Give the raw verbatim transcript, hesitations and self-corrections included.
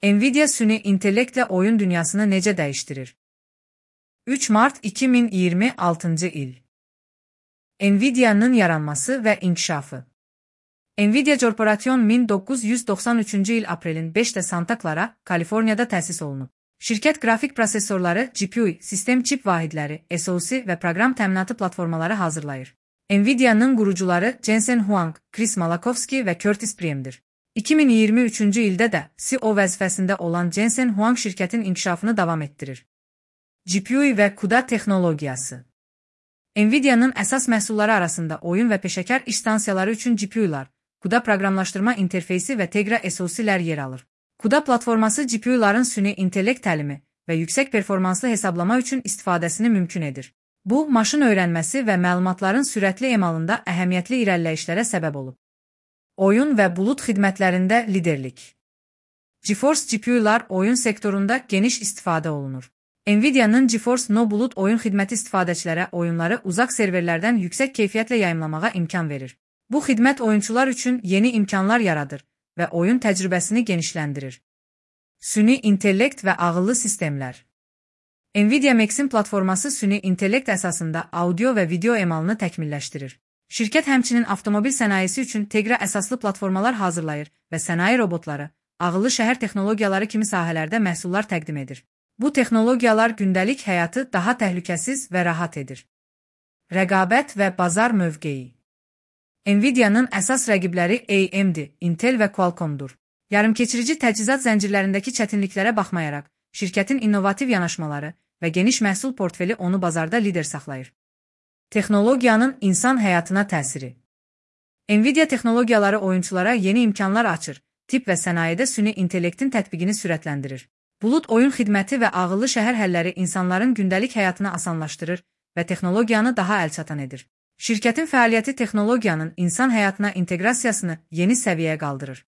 Nvidia süni intellektlə oyun dünyasını necə dəyişdirir? üç mart iki min iyirmi altıncı il. Nvidia'nın yaranması və inkişafı. Nvidia Corporation min doqquz yüz doxsan üçüncü il aprelin beşində Santa Clara, Kaliforniyada təsis olunub. Şirkət qrafik prosesorları, G P U, sistem çip vahidləri, S O C və proqram təminatı platformaları hazırlayır. Nvidia'nın qurucuları Jensen Huang, Chris Malachowski və Curtis Priem'dir. iki min iyirmi üçüncü ildə də C E O vəzifəsində olan Jensen Huang şirkətin inkişafını davam etdirir. G P U və CUDA texnologiyası. Nvidia'nın əsas məhsulları arasında oyun və peşəkar iş stansiyaları üçün G P U'lar, CUDA proqramlaşdırma interfeysi və Tegra S O C'lər yer alır. CUDA platforması G P U'ların süni intellekt təlimi və yüksək performanslı hesablama üçün istifadəsini mümkün edir. Bu, maşın öyrənməsi və məlumatların sürətli emalında əhəmiyyətli irəliləyişlərə səbəb olub. Oyun və bulut xidmətlərində liderlik. GeForce G P U'lar oyun sektorunda geniş istifadə olunur. Nvidia'nın GeForce No Bulut oyun xidməti istifadəçilərə oyunları uzaq serverlərdən yüksək keyfiyyətlə yayımlamağa imkan verir. Bu xidmət oyunçular üçün yeni imkanlar yaradır və oyun təcrübəsini genişləndirir. Süni intellekt və ağıllı sistemlər. Nvidia Maxim platforması süni intellekt əsasında audio və video emalını təkmilləşdirir. Şirkət həmçinin avtomobil sənayesi üçün Tegra əsaslı platformalar hazırlayır və sənaye robotları, ağıllı şəhər texnologiyaları kimi sahələrdə məhsullar təqdim edir. Bu texnologiyalar gündəlik həyatı daha təhlükəsiz və rahat edir. Rəqabət və bazar mövqeyi. Nvidia'nın əsas rəqibləri A M D, Intel və Qualcomm'dur. Yarımkeçirici təchizat zəncirlərindəki çətinliklərə baxmayaraq, şirkətin innovativ yanaşmaları və geniş məhsul portfeli onu bazarda lider saxlayır. Texnologiyanın insan həyatına təsiri. Nvidia texnologiyaları oyunçulara yeni imkanlar açır, tip və sənayedə süni intellektin tətbiqini sürətləndirir. Bulut oyun xidməti və ağıllı şəhər həlləri insanların gündəlik həyatını asanlaşdırır və texnologiyanı daha əlçatan edir. Şirkətin fəaliyyəti texnologiyanın insan həyatına inteqrasiyasını yeni səviyyəyə qaldırır.